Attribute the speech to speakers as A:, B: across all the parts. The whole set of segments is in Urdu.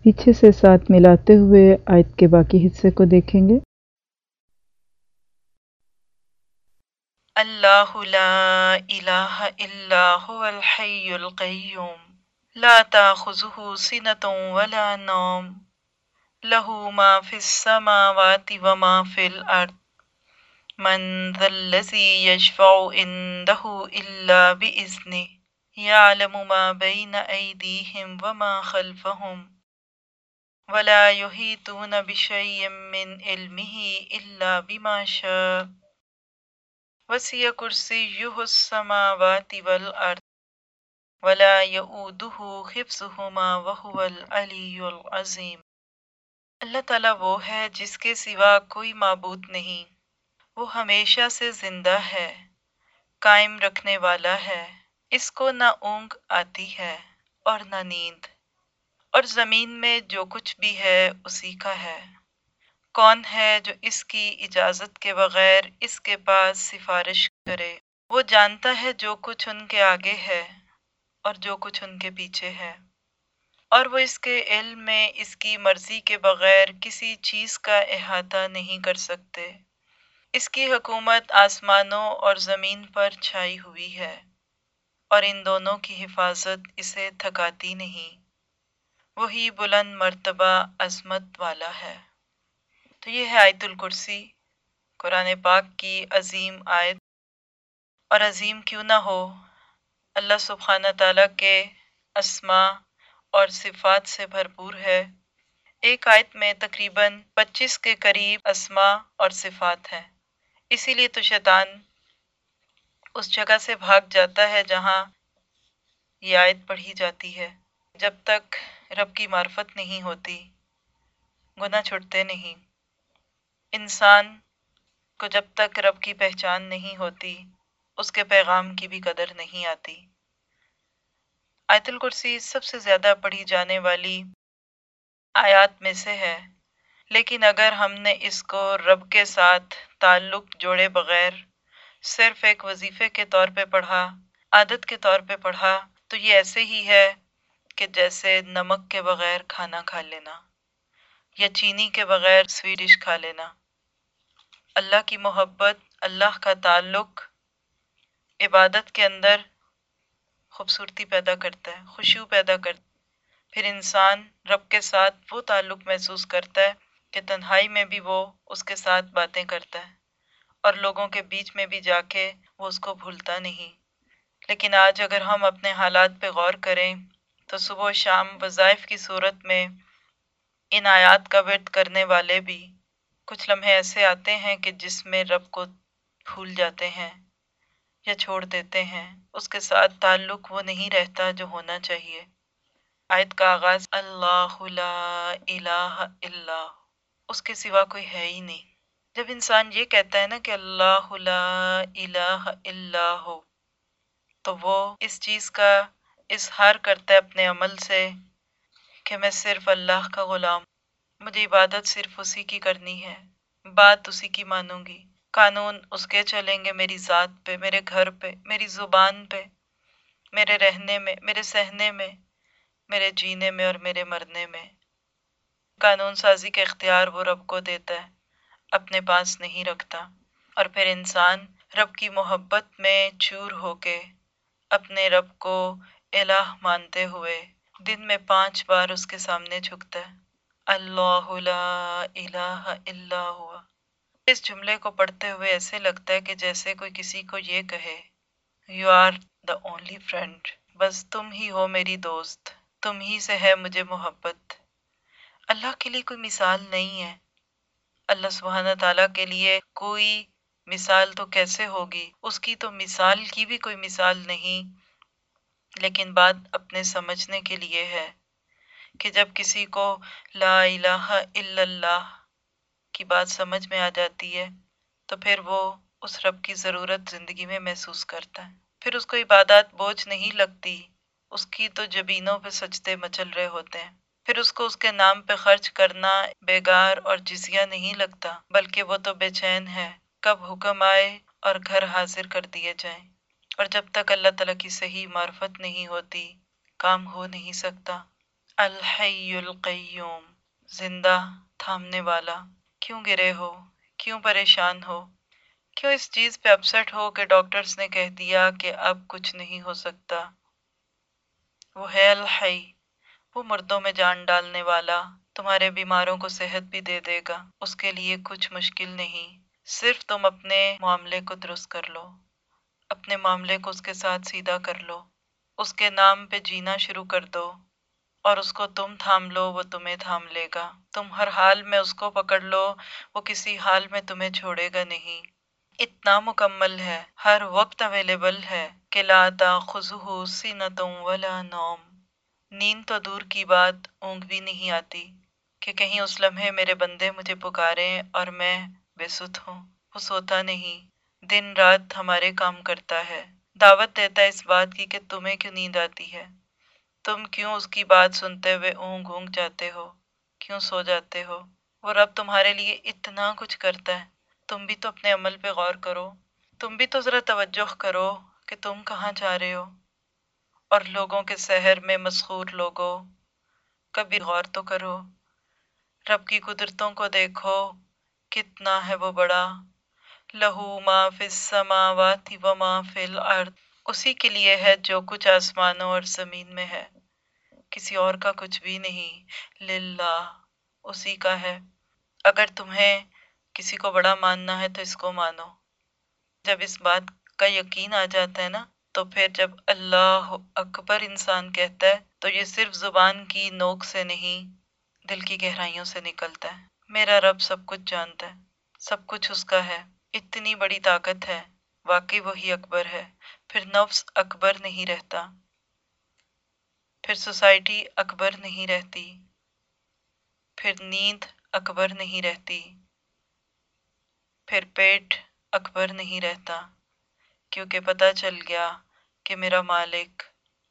A: پیچھے سے ساتھ ملاتے ہوئے آیت کے باقی حصے کو دیکھیں گے۔
B: اللہ لا الہ الا هو الحی القیوم لا تأخذہ سنۃ ولا نوم لہ ما فی السماوات وما فی الارض من ذا الذی یشفع عنده الا بإذنہ یعلم ما بین ایدیہم وما خلفہم ولا یحیطون بشیء من علمہ الا بما شاء وسع کرسیہ السماوات والارض ولا یؤودہ حفظہما وہو العلی العظیم۔ اللہ تعالیٰ وہ ہے جس کے سوا کوئی معبود نہیں، وہ ہمیشہ سے زندہ ہے، قائم رکھنے والا ہے، اس کو نہ اونگ آتی ہے اور نہ نیند، اور زمین میں جو کچھ بھی ہے اسی کا ہے۔ کون ہے جو اس کی اجازت کے بغیر اس کے پاس سفارش کرے؟ وہ جانتا ہے جو کچھ ان کے آگے ہے اور جو کچھ ان کے پیچھے ہے، اور وہ اس کے علم میں اس کی مرضی کے بغیر کسی چیز کا احاطہ نہیں کر سکتے۔ اس کی حکومت آسمانوں اور زمین پر چھائی ہوئی ہے، اور ان دونوں کی حفاظت اسے تھکاتی نہیں۔ وہی بلند مرتبہ عظمت والا ہے۔ تو یہ ہے آیت الکرسی، قرآن پاک کی عظیم آیت، اور عظیم کیوں نہ ہو، اللہ سبحانہ تعالیٰ کے اسماء اور صفات سے بھرپور ہے۔ ایک آیت میں تقریباً 25 کے قریب اسماء اور صفات ہیں، اسی لیے تو شیطان اس جگہ سے بھاگ جاتا ہے جہاں یہ آیت پڑھی جاتی ہے۔ جب تک رب کی معرفت نہیں ہوتی، گناہ چھٹتے نہیں۔ انسان کو جب تک رب کی پہچان نہیں ہوتی، اس کے پیغام کی بھی قدر نہیں آتی۔ آیت الکرسی سب سے زیادہ پڑھی جانے والی آیات میں سے ہے، لیکن اگر ہم نے اس کو رب کے ساتھ تعلق جوڑے بغیر صرف ایک وظیفے کے طور پہ پڑھا، عادت کے طور پہ پڑھا، تو یہ ایسے ہی ہے کہ جیسے نمک کے بغیر کھانا کھا لینا یا چینی کے بغیر سویٹ ڈش کھا لینا۔ اللہ کی محبت، اللہ کا تعلق عبادت کے اندر خوبصورتی پیدا کرتا ہے، خشوع پیدا کرتا ہے۔ پھر انسان رب کے ساتھ وہ تعلق محسوس کرتا ہے کہ تنہائی میں بھی وہ اس کے ساتھ باتیں کرتا ہے، اور لوگوں کے بیچ میں بھی جا کے وہ اس کو بھولتا نہیں۔ لیکن آج اگر ہم اپنے حالات پہ غور کریں تو صبح و شام وظائف کی صورت میں ان آیات کا ورد کرنے والے بھی کچھ لمحے ایسے آتے ہیں کہ جس میں رب کو بھول جاتے ہیں یا چھوڑ دیتے ہیں، اس کے ساتھ تعلق وہ نہیں رہتا جو ہونا چاہیے۔ آیت کا آغاز اللہ لا الہ الا، اس کے سوا کوئی ہے ہی نہیں۔ جب انسان یہ کہتا ہے نا کہ اللہ لا الہ الا ہو، تو وہ اس چیز کا اظہار کرتا ہے اپنے عمل سے کہ میں صرف اللہ کا غلام، مجھے عبادت صرف اسی کی کرنی ہے، بات اسی کی مانوں گی، قانون اس کے چلیں گے میری ذات پہ، میرے گھر پہ، میری زبان پہ، میرے رہنے میں، میرے سہنے میں، میرے جینے میں اور میرے مرنے میں۔ قانون سازی کا اختیار وہ رب کو دیتا ہے، اپنے پاس نہیں رکھتا۔ اور پھر انسان رب کی محبت میں چور ہو کے اپنے رب کو الہ مانتے ہوئے دن میں 5 بار اس کے سامنے جھکتا ہے، اللہ لا الہ الا ہوا۔ اس جملے کو پڑھتے ہوئے ایسے لگتا ہے کہ جیسے کوئی کسی کو یہ کہے you are the only friend, بس تم ہی ہو میری دوست، تم ہی سے ہے مجھے محبت۔ اللہ کے لیے کوئی مثال نہیں ہے، اللہ سبحانہ تعالیٰ کے لیے کوئی مثال تو کیسے ہوگی، اس کی تو مثال کی بھی کوئی مثال نہیں۔ لیکن بات اپنے سمجھنے کے لیے ہے کہ جب کسی کو لا الہ الا اللہ کی بات سمجھ میں آ جاتی ہے تو پھر وہ اس رب کی ضرورت زندگی میں محسوس کرتا ہے، پھر اس کو عبادات بوجھ نہیں لگتی، اس کی تو جبینوں پہ سجدے مچل رہے ہوتے ہیں، پھر اس کو اس کے نام پہ خرچ کرنا بیگار اور جزیہ نہیں لگتا، بلکہ وہ تو بے چین ہے کب حکم آئے اور گھر حاضر کر دیے جائیں۔ اور جب تک اللہ تعالیٰ کی صحیح معرفت نہیں ہوتی، کام ہو نہیں سکتا۔ الحی القیوم، زندہ تھامنے والا۔ کیوں گرے ہو؟ کیوں پریشان ہو؟ کیوں اس چیز پہ اپسٹ ہو کہ ڈاکٹرز نے کہہ دیا کہ اب کچھ نہیں ہو سکتا؟ وہ ہے الحی، وہ مردوں میں جان ڈالنے والا، تمہارے بیماروں کو صحت بھی دے دے گا، اس کے لیے کچھ مشکل نہیں۔ صرف تم اپنے معاملے کو درست کر لو، اپنے معاملے کو اس کے ساتھ سیدھا کر لو، اس کے نام پہ جینا شروع کر دو، اور اس کو تم تھام لو، وہ تمہیں تھام لے گا۔ تم ہر حال میں اس کو پکڑ لو، وہ کسی حال میں تمہیں چھوڑے گا نہیں۔ اتنا مکمل ہے، ہر وقت اویلیبل ہے کہ لا تاخذہ سنۃ ولا نوم۔ نیند تو دور کی بات، اونگ بھی نہیں آتی کہ کہیں اس لمحے میرے بندے مجھے پکاریں اور میں بے سدھ ہوں۔ وہ سوتا نہیں، دن رات ہمارے کام کرتا ہے، دعوت دیتا ہے اس بات کی کہ تمہیں کیوں نیند آتی ہے، تم کیوں اس کی بات سنتے ہوئے اونگ اونگ جاتے ہو، کیوں سو جاتے ہو۔ وہ رب تمہارے لیے اتنا کچھ کرتا ہے، تم بھی تو اپنے عمل پہ غور کرو، تم بھی تو ذرا توجہ کرو کہ تم کہاں جا رہے ہو۔ اور لوگوں کے سحر میں مسحور لوگوں، کبھی غور تو کرو، رب کی قدرتوں کو دیکھو، کتنا ہے وہ بڑا۔ لہو ما فی السماوات و ما فی الارض، اسی کے لیے ہے جو کچھ آسمانوں اور زمین میں ہے، کسی اور کا کچھ بھی نہیں۔ للہ، اسی کا ہے۔ اگر تمہیں کسی کو بڑا ماننا ہے تو اس کو مانو۔ جب اس بات کا یقین آ جاتا ہے نا، تو پھر جب اللہ اکبر انسان کہتا ہے تو یہ صرف زبان کی نوک سے نہیں، دل کی گہرائیوں سے نکلتا ہے۔ میرا رب سب کچھ جانتا ہے، سب کچھ اس کا ہے، اتنی بڑی طاقت ہے، واقعی وہی اکبر ہے۔ پھر نفس اکبر نہیں رہتا، پھر سوسائٹی اکبر نہیں رہتی، پھر نیند اکبر نہیں رہتی، پھر پیٹ اکبر نہیں رہتا، کیونکہ پتہ چل گیا کہ میرا مالک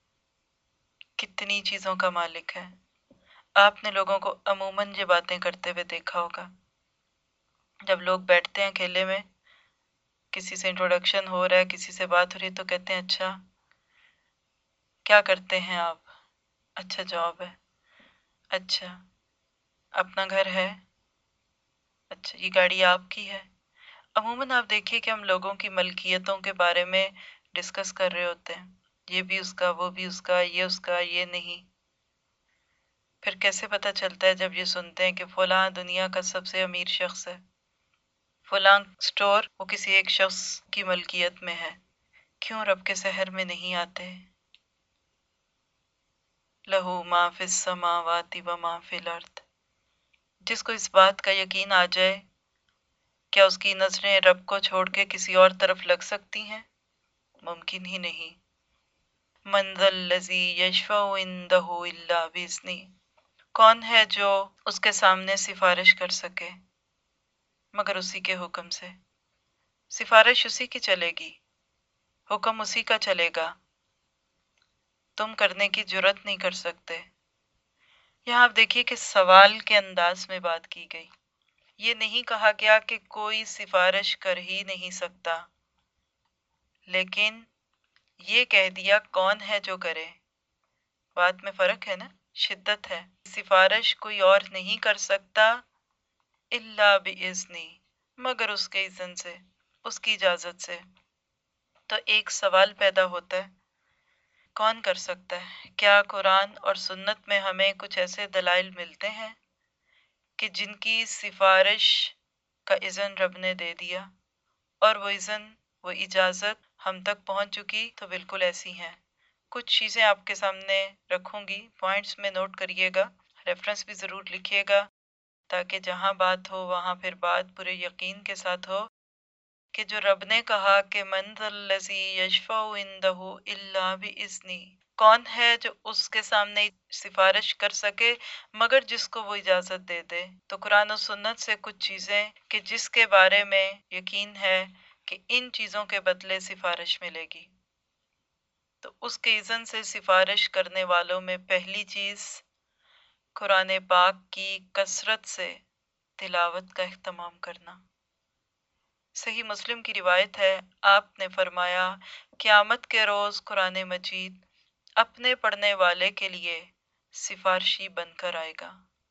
B: کتنی چیزوں کا مالک ہے۔ آپ نے لوگوں کو عموماً یہ باتیں کرتے ہوئے دیکھا ہوگا، جب لوگ بیٹھتے ہیں اکیلے میں، کسی سے انٹروڈکشن ہو رہا ہے، کسی سے بات ہو رہی ہے تو کہتے ہیں اچھا کیا کرتے ہیں آپ، اچھا جاب ہے، اچھا اپنا گھر ہے، اچھا یہ گاڑی آپ کی ہے۔ عموماً آپ دیکھیے کہ ہم لوگوں کی ملکیتوں کے بارے میں ڈسکس کر رہے ہوتے ہیں، یہ بھی اس کا، وہ بھی اس کا، یہ اس کا، یہ نہیں۔ پھر کیسے پتہ چلتا ہے جب یہ سنتے ہیں کہ فلاں دنیا کا سب سے امیر شخص ہے، فلاں سٹور وہ کسی ایک شخص کی ملکیت میں ہے۔ کیوں رب کے سحر میں نہیں آتے؟ لہو ما فی السماوات و ما فی الارض۔ جس کو اس بات کا یقین آ جائے، کیا اس کی نظریں رب کو چھوڑ کے کسی اور طرف لگ سکتی ہیں؟ ممکن ہی نہیں۔ من ذا الذی یشفع عندہ الا باذنہ، کون ہے جو اس کے سامنے سفارش کر سکے مگر اسی کے حکم سے؟ سفارش اسی کی چلے گی، حکم اسی کا چلے گا، تم کرنے کی جرت نہیں کر سکتے۔ یہاں آپ دیکھیے کہ سوال کے انداز میں بات کی گئی، یہ نہیں کہا گیا کہ کوئی سفارش کر ہی نہیں سکتا، لیکن یہ کہہ دیا کون ہے جو کرے۔ بات میں فرق ہے نا، شدت ہے۔ سفارش کوئی اور نہیں کر سکتا الا باذنہ، مگر اس کے اذن سے، اس کی اجازت سے۔ تو ایک سوال پیدا ہوتا ہے، کون کر سکتا ہے؟ کیا قرآن اور سنت میں ہمیں کچھ ایسے دلائل ملتے ہیں کہ جن کی سفارش کا اذن رب نے دے دیا، اور وہ اذن، وہ اجازت ہم تک پہنچ چکی؟ تو بالکل ایسی ہیں۔ کچھ چیزیں آپ کے سامنے رکھوں گی، پوائنٹس میں نوٹ کریے گا، ریفرنس بھی ضرور لکھیے گا، تاکہ جہاں بات ہو وہاں پھر بات پورے یقین کے ساتھ ہو کہ جو رب نے کہا کہ من ذا الذی یشفع عندہ الا باذنہ، کون ہے جو اس کے سامنے سفارش کر سکے مگر جس کو وہ اجازت دے دے؟ تو قرآن و سنت سے کچھ چیزیں کہ جس کے بارے میں یقین ہے کہ ان چیزوں کے بدلے سفارش ملے گی، تو اس کے اذن سے سفارش کرنے والوں میں پہلی چیز قرآن پاک کی کثرت سے تلاوت کا اہتمام کرنا۔ صحیح مسلم کی روایت ہے، آپ نے فرمایا قیامت کے روز قرآن مجید اپنے پڑھنے والے کے لیے सिफारशी बनकर आएगा।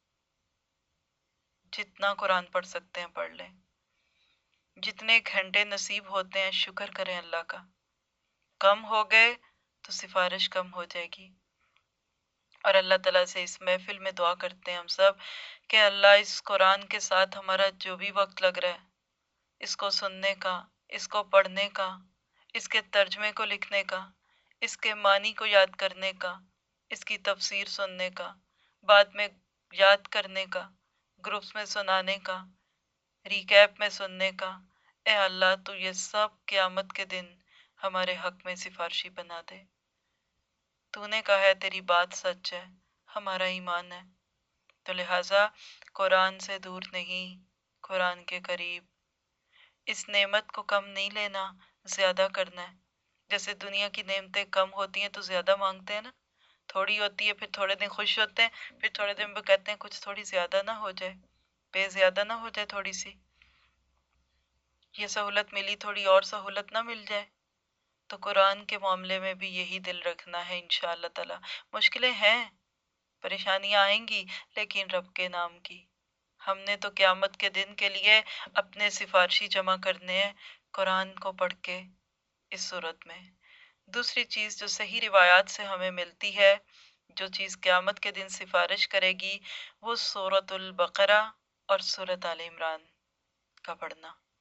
B: जितना कुरान पढ़ सकते हैं पढ़ लें, जितने घंटे नसीब होते हैं शुक्र करें अल्लाह का। कम हो गए तो सिफारिश कम हो जाएगी। और अल्लाह ताला से इस महफिल में दुआ करते हैं हम सब कि अल्लाह इस कुरान के साथ हमारा जो भी वक्त लग रहा है, इसको सुनने का, इसको पढ़ने का, इसके तर्जमे को लिखने का, इसके मानी को याद करने का, इसकी तफसीर सुनने का, बाद में याद करने का, ग्रुप्स में सुनाने का, रिकैप में सुनने का। ए अल्लाह तू ये सब क़यामत के दिन हमारे हक में सिफारशी बना दे। तूने कहा है तेरी बात सच है, हमारा ईमान है, तो लिहाजा कुरान से दूर नहीं, कुरान के करीब। इस नेमत को कम नहीं लेना, ज्यादा करना है। जैसे दुनिया की नेमतें कम होती हैं तो ज्यादा मांगते हैं ना, थोड़ी होती है फिर थोड़े दिन खुश होते हैं, फिर थोड़े दिन वो कहते हैं कुछ थोड़ी ज्यादा ना हो जाए, ज्यादा ना हो जाए, थोड़ी सी ये सहूलत मिली, थोड़ी और सहूलत ना मिल जाए। तो कुरान के मामले में भी यही दिल रखना है इंशाअल्लाह ताला। मुश्किलें हैं, परेशानियां आएंगी, लेकिन रब के नाम की। हमने तो क़यामत के दिन के लिए अपने सिफारशी जमा करने हैं कुरान को पढ़ के इस सूरत में। दूसरी चीज़ जो सही रिवायात से हमें मिलती है, जो चीज़ क़यामत के दिन सिफारिश करेगी, वो सूरतुल बकरा और सूरत आल इमरान का पढ़ना।